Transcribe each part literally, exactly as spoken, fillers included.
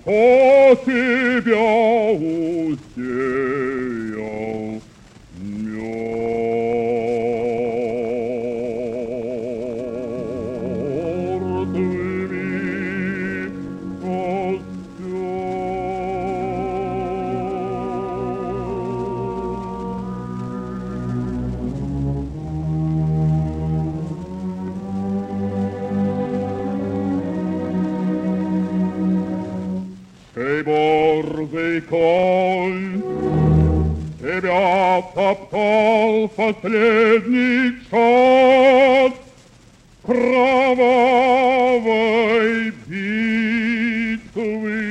кто тебя усеял мертвыми Сей борзый конь тебя топтал последний час кровавой битвы.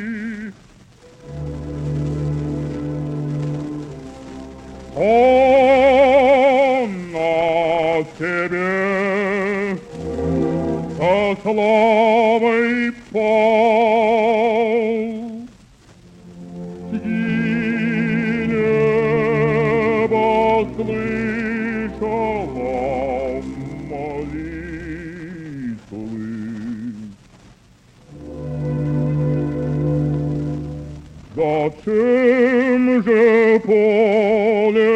Он на тебе со славой пал. Слышала молитвы. Зачем же поле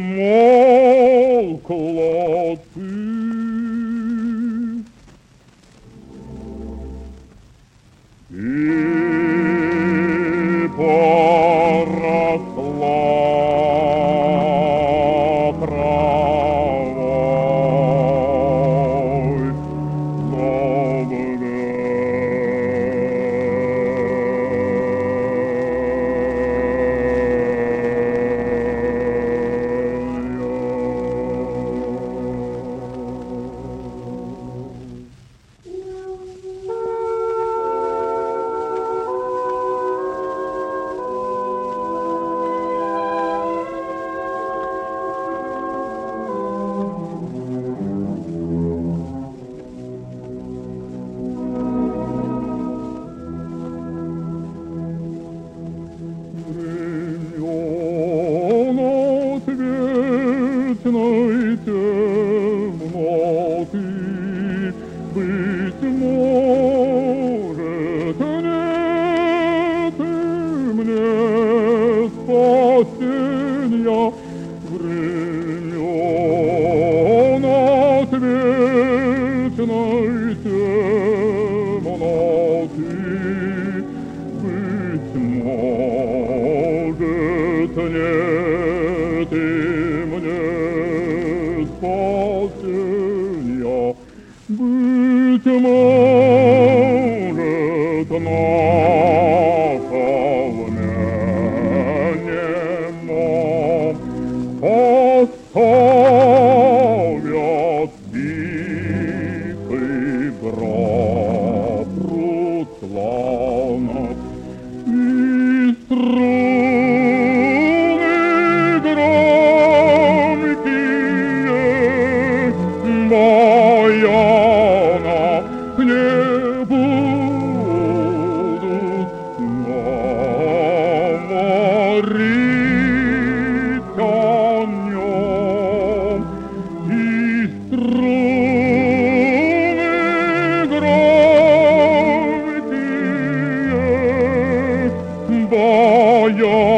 смолкло ты? И поросла вечной темноты, быть может, нет и мне спасенья. Времен от вечной темноты, быть может, нет и мне спасенья. Быть может, на холме немом поставят тихий гроб Руслана и струны громкие баяна не будут говорить о нем. И струны громкие баяна